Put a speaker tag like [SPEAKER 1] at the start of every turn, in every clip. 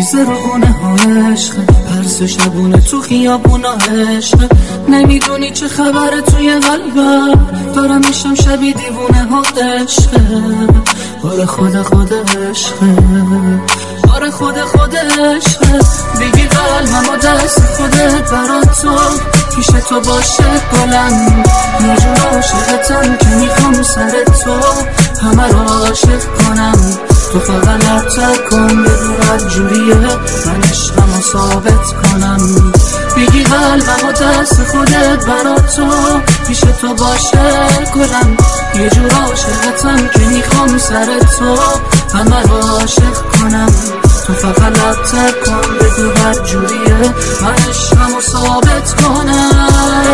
[SPEAKER 1] ریزه رو گونه ها عشق، پرس شبونه تو خیابونا عشق. نمیدونی چه خبره توی قلبم، دارم میشم شبیه دیوونه ها عشق. آره خود عشقه، آره خود عشقه. بگی قلبم و دست خودت برات تو، پیش تو باشه گلم. یه جور عاشقتم که میخوام سر تو همه رو عاشق کنم. تو فقط لبتر کن بگو هر جوریه، من عشقم رو ثابت کنم. بگی قلبم و دست خودت برات تو، پیش تو باشه گلم. یه جور عاشقتم که میخوام سر تو همه رو عاشق کنم. تو فقط لبتر کن بگو هر جوریه، من عشقم رو ثابت کنم.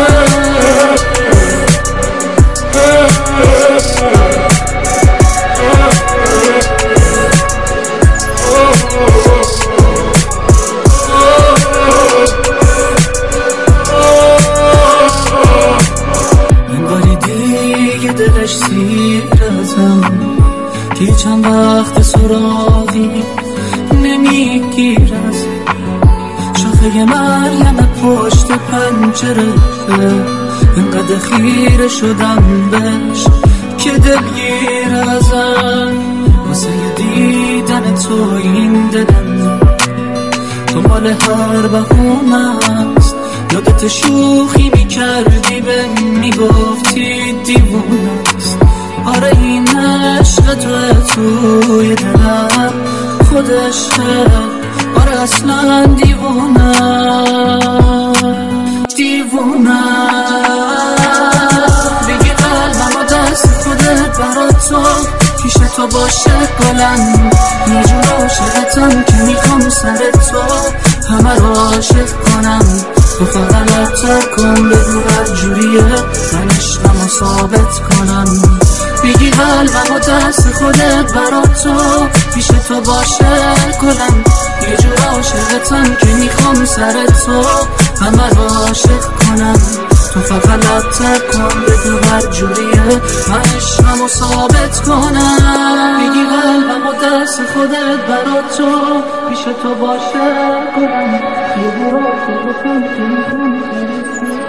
[SPEAKER 1] انگاری دیگه دلش سیر ازم، که چند وقت سراغی نمیگیر از شاخه مریم پشت پنجره. اینقدر خیره شدم بهش که دلگیر ازم، واسه دیدن تو این دلم تو مال هر بهونه است. یادت شوخی میکردی به میگفتی دیوونه است. آره این عشق توی دلم خودشه، آره اصلا دیوونه بگی قلبم و دست خودت برات تو، پیش تو باشه گلم. یه جور عاشقتم که میخوام سر تو همه رو عاشق کنم. تو فقط لبتر کن بگو هر جوریه، من عشقم رو ثابت کنم. بگی قلبم و دست خودت برات تو، پیش تو باشه گلم. یه جور عاشقتم که میخوام سر تو همه رو عاشق کنم. تو فقط لبتر کن بگو هر جوریه، من عشقم رو ثابت کنم. بگی قلبم و دست خودت برات تو، پیش تو باشه گلم. یه جور عاشقتم که میخوام سر تو